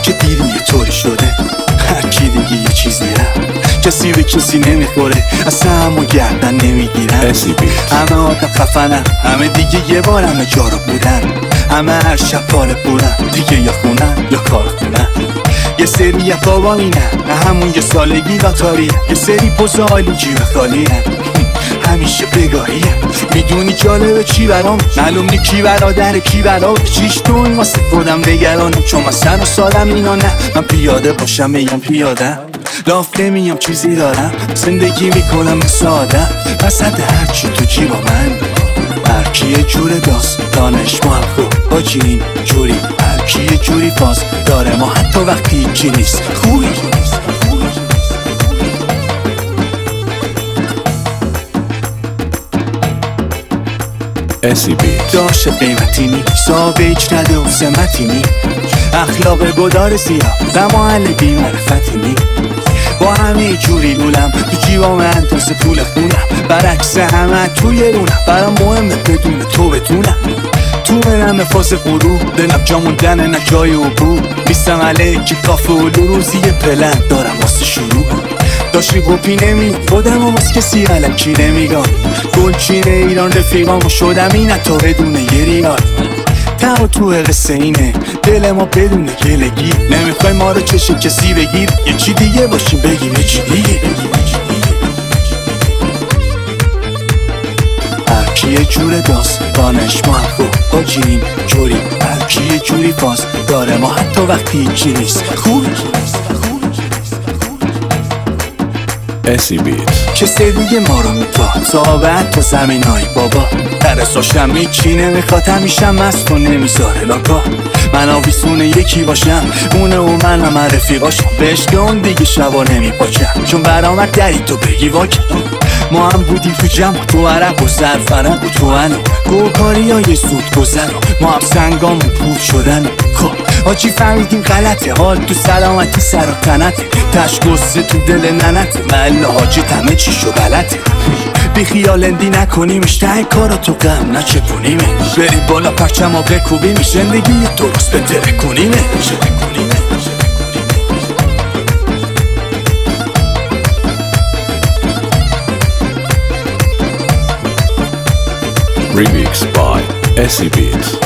که دیدی یه طوری شده، هر کی دیگه یه چیزی کسی به کسی نمیخوره، اصلا همو گردن نمیگیرن. همه آدم خفنن، همه دیگه یه بار همه جا رو بودن، همه هر شب پاره بودن دیگه، یا خونن یا کارخونن. یه سری بابا اینن، همون یه سالگی لاتاریه، یه سری پوز عالی جیب خالیه، همیشه بگاهیه. میدونی جالبه چی برام؟ معلوم نی کی برادر کی برام. چیش تو این واسه خودم بگرانم، چون من سر و سالم اینا نه. من پیاده باشم میگم پیاده، لاف نمیام چیزی دارم، زندگی میکنم مثل آدم. پس حد هرچی تو جیبا من، هرکی یه جور دانش ما هم خوب حاجی این جوری، هرکی یه جوری فاز داره ما حتی وقتی هیچی نیست خوبی. داشت قیمتی نی، صاحب هیچ نده و سمتی نی، اخلاق گدار سیاه و محل بیمعرفتی نی. با همه جوری لولم تو جیبام اندازه پول خونم، برعکس همه توی رونم، برام مهمه بدون تو بتونم. تو منم فاز غرور، دلم جا موندن نه جای عبور، میستم علیکی کافه و روزی پلن دارم واسه شروع. داشتی گوپی نمی خودم و باز کسی علکی نمیگم، گلچین ایران رفیقامو شدم این تا بدون یه ریال. تمام تو قصه اینه، دل ما بدون گلگی، نمیخوای ما رو چشه کسی بگیر، یه چی دیگه باشیم بگیم یه چی دیگه. هرکی یه جور دانش ما هم خوب حاجی این جوری، هرکی یه جوری فاز داره ما حتی وقتی هیچی نیست خوبی. کسی دیگه ما رو میخواد، صحبت تا زمین های بابا، درساشم هیچی نمیخواد، همیشه مست و نمیذاره لاکا. من آویسونه یکی باشم، اونه و منم رفیقاشم، به عشق اون دیگه شبا نمیپاچم، چون برامد دری تو بگی واکن. ما هم بودیم تو جمع، تو عرق و زرفرق و تو انو گوکاری های زود گذر، ما هم سنگام و پود شدن. خب آجی فهمیدیم غلطه، حال تو سلامتی سر و تنته، تشگسته تو دل ننته، محل حاجی همه چی شو غلطه. بی خیال اندی نکنیمش، ته کارا تو غم نچپونیمه، بریم بالا پرچم ها بکوبیم، زندگی درست بتره کنیمه. Remix by Essie Beats.